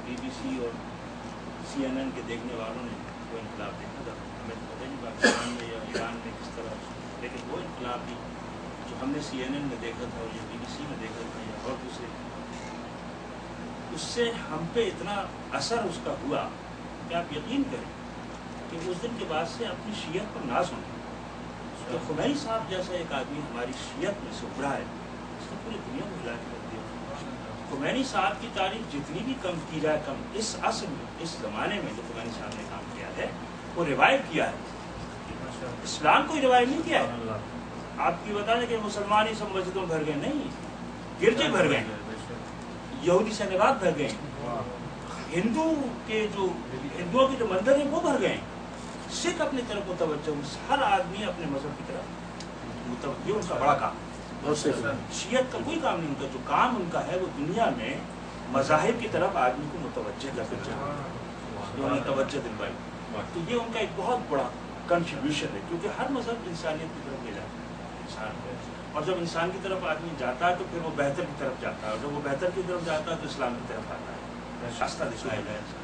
BBC اور CNN کے دیکھنے والوں نے وہ انقلاب دیکھا تھا. ہمیں تو پتہ نہیں پاکستان میں یا ایران میں کس طرح، لیکن وہ انقلاب بھی جو ہم نے CNN میں دیکھا تھا اور یا BBC میں دیکھا تھا یا اور دوسرے، اس سے ہم پہ اتنا اثر اس کا ہوا کہ آپ یقین کریں کہ اس دن کے بعد سے اپنی شیعت پر ناز ہونا. تو خمینی صاحب جیسا ایک آدمی ہماری شیعت میں سے ابھرا ہے، اس نے پوری دنیا کو ہلا کے رکھ دیا. خمینی صاحب کی تاریخ جتنی بھی کم کی جائے کم، اس عصر میں اس زمانے میں جو خمینی صاحب نے کام کیا ہے وہ ریوائو کیا ہے، اسلام کو ریوائو نہیں کیا ہے. آپ کی بتا دیں کہ مسلمان ہی سب مسجدوں میں بھر گئے، نہیں، گرجے بھر گئے، یہودی سنگات بھر گئے، ہندوؤں کے جو مندر ہیں وہ بھر گئے. سکھ اپنی طرف متوجہ، ہر آدمی اپنے مذہب کی طرف متوجہ، ان کا بڑا کام. شیعت کا کوئی کام نہیں، ان کا جو کام ان کا ہے وہ دنیا میں مذاہب کی طرف آدمی کو متوجہ کر کے توجہ دلوائی. تو یہ ان کا ایک بہت بڑا کنٹریبیوشن ہے، کیونکہ ہر مذہب انسانیت کی طرف لے جاتا ہے انسان کو، اور جب انسان کی طرف آدمی جاتا ہے تو پھر وہ بہتر کی طرف جاتا ہے، اور جب وہ بہتر کی طرف جاتا ہے تو اسلام کی طرف آتا ہے. شاستہ دکھایا گیا ہے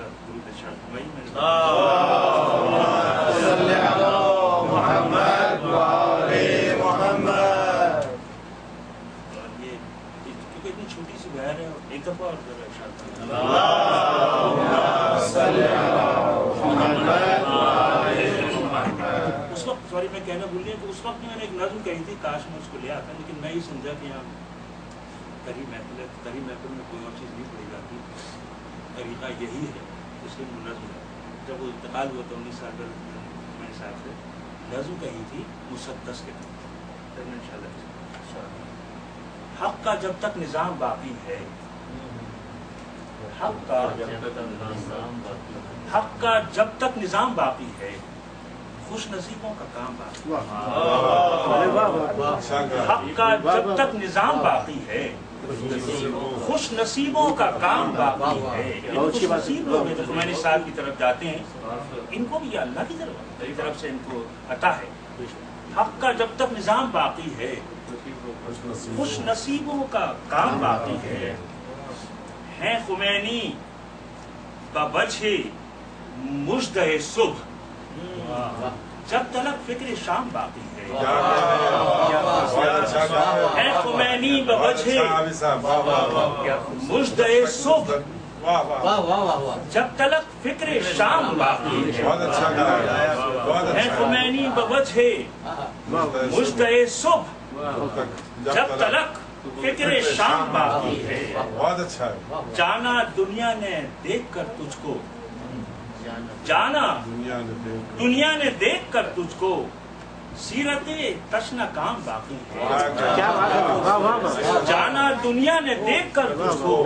کیونکہ اتنی چھوٹی سی بہن ہے، ایک دفعہ اور اس وقت، سوری میں کہنا بھول گیا کہ اس وقت میں نے ایک نظم کہی تھی، کاش میں اس کو لے آتا، لیکن میں یہ سمجھا کہ یہاں قریب محفل میں کوئی اور چیز نہیں پڑھی جاتی، طریقہ یہی ہے، اس لیے نظم ہے. جب وہ انتقال ہوا تو 19 سال پر میں نے صاحب سے نظم کہی تھی مسدس کے طرف، حق کا جب تک نظام باقی ہے، حق کا جب تک نظام باقی ہے، خوش نصیبوں کا کام باقی ہے. حق کا جب تک نظام باقی ہے، خوش نصیبوں کا کام باقی ہے. خوش نصیب لوگ ہیں جو خمینی صاحب کی طرف جاتے ہیں، ان کو بھی اللہ کی طرف سے ان کو عطا ہے. حق کا جب تک نظام باقی ہے، خوش نصیبوں کا کام باقی ہے خمینی بوجہ مژدہ صبح، جب تلک فکر شام باقی ہے. خمینی بوجہ مژدہ صبح، جب تلک فکر شام باقی ہے. خمینی بوجہ مژدہ صبح، جب تلک فکر شام باقی ہے. جانا دنیا نے دیکھ کر تجھ کو، جانا دنیا نے دیکھ کر تجھ کو، سیرت تشنہ کام باقی ہے. جانا دنیا نے دیکھ کر تجھ کو،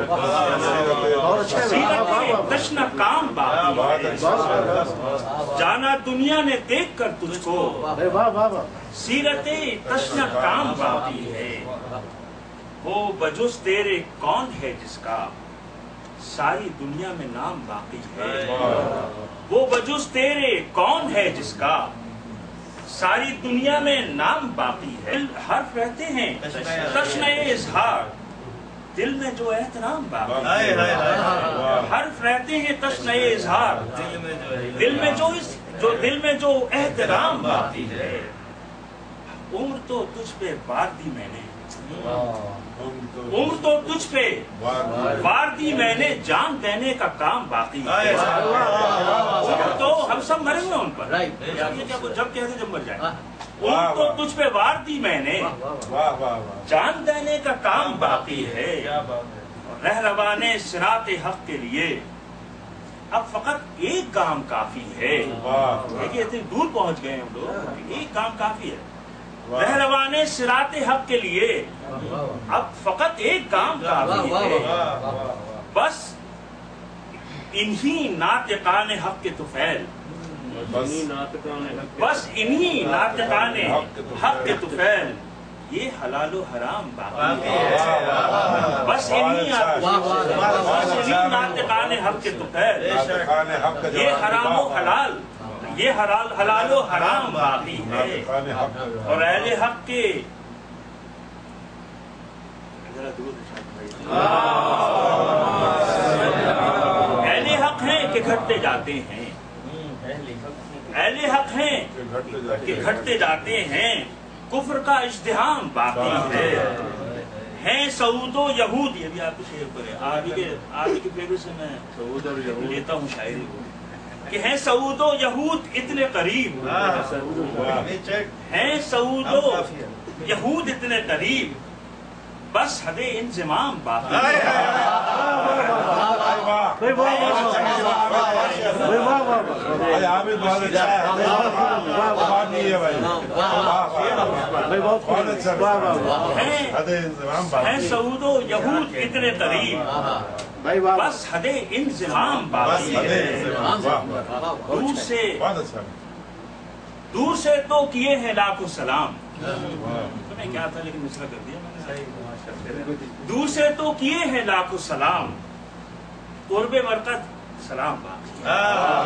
سیرت تشنہ کام باقی ہے. جانا دنیا نے دیکھ کر تجھ کو، سیرت تشنہ کام باقی ہے. وہ بجز تیرے کون ہے جس کا ساری دنیا میں نام باقی ہے. وہ بجز تیرے کون ہے جس کا ساری دنیا میں نام باقی ہے. حرف رہتے ہیں تشنہ اظہار، دل میں جو احترام باقی ہے. حرف رہتے ہیں تشنہ اظہار، دل میں جو احترام باقی ہے. عمر تو تجھ پہ وار دی میں نے، عمر تو تجھ پہ وار دی میں نے، جان دینے کا کام باقی ہے. عمر تو ہم سب مرے ہوئے ان پر، جب کہتے جب مر جائیں. عمر تو تجھ پہ وار دی میں نے، جان دینے کا کام باقی ہے. رہروان صراط حق کے لیے اب فقط ایک کام کافی ہے. دیکھیے اتنی دور پہنچ گئے ہم لوگ، ایک کام کافی ہے. رہروان صراط حق کے لیے اب فقط ایک کام کافی ہے. بس انہی ناطقان حق کے طفیل، بس انہی ناطقان حق کے طفیل، یہ حلال و حرام باقی ہے. بس انہی ناطقان حق کے طفیل، یہ حرام و حلال، یہ حلال و حرام باقی ہے. اور اہل حق کے ذرا درود کہ گھٹتے جاتے ہیں، اہل حق ہیں کہ گھٹتے جاتے ہیں، کفر کا ازدحام باقی ہے سعود و یہود. یہ بھی آپ کے شعر پر ہے، آج کے پیپر سے میں سعود اور یہود لیتا ہوں شاعری کو، کہ ہیں سعود و یہود اتنے قریب، ہیں سعود و یہود اتنے قریب، بس حد انضمام باقی ہے سعود و یہود اتنے قریب، بس حد انضمام باقی ہے. دور سے تو کیے ہیں لاکھوں سلام، تمہیں کیا تھا لیکن مصرع کر دیا میں نے. دور سے تو کیے ہیں لاکھوں سلام، قرب مرقد سلام باقی.